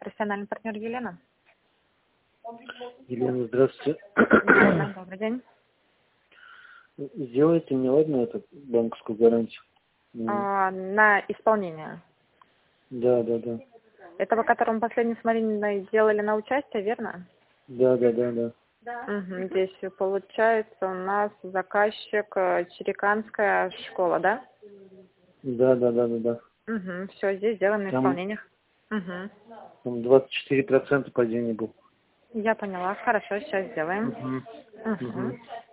профессиональный партнер Елена. Елена, здравствуйте. Да, добрый день. Сделайте мне, ладно, эту банковскую гарантию? На исполнение. Да. Это вы, которым последний с Мариной делали на участие, верно? Да. Угу. Здесь получается у нас заказчик Чириканская школа, да? Да. Угу. Все, здесь сделано на Там- исполнениях. Угу. Там 24% падения был. Я поняла. Хорошо, сейчас сделаем. Угу. Угу.